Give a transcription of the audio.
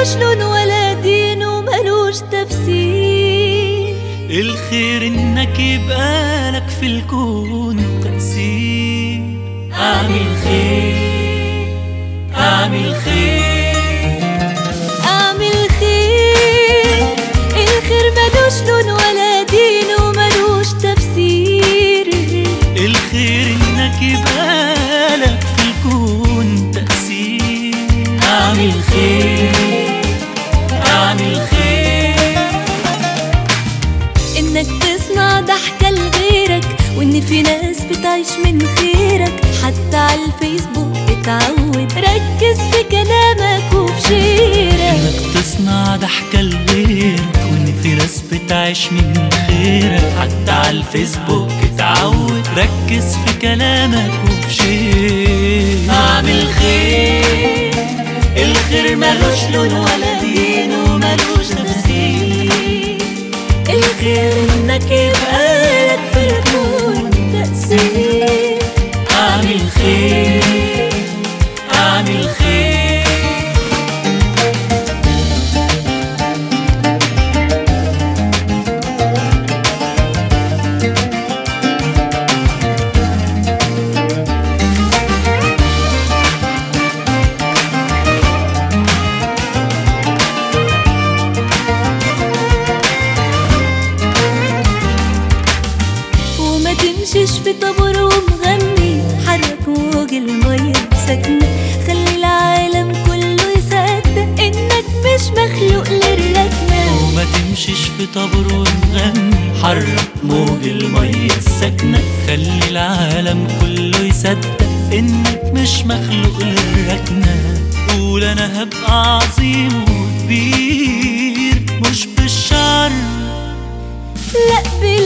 ملوش لون ولا دين وملوش تفسير. الخير انك يبقى لك في الكون تأثير. اعمل خير، اعمل خير، اعمل خير. الخير ملوش لون ولا دين وملوش تفسير. الخير انك يبقى لك في الكون تأثير. اعمل خير، اعمل خير. انك تصنع ضحكة لغيرك، وان في ناس بتعيش من خيرك. حتى على الفيسبوك اتعود ركز في كلامك وفي شيرك. انك تصنع ضحكة لغيرك، وان في ناس بتعيش من خيرك. حتى على الفيسبوك اتعود ركز في كلامك وفي شيرك. اعمل خير. الخير ملوش لون ولا دين وملوش تفسير. الخير انك يبقى لك في الكون تأثير. اعمل خير، اعمل خير. وما تمشيش في طابور ومغني، حرك موج المية ساكنة. خلي العالم كله يصدق انك مش مخلوق للركنة. وما تمشيش في طابور وتغني، حرك موج المية الساكنة. خلي العالم كله يصدق انك مش مخلوق للركنة. قول انا هبقى عظيم وكبير مش بالشعر، لا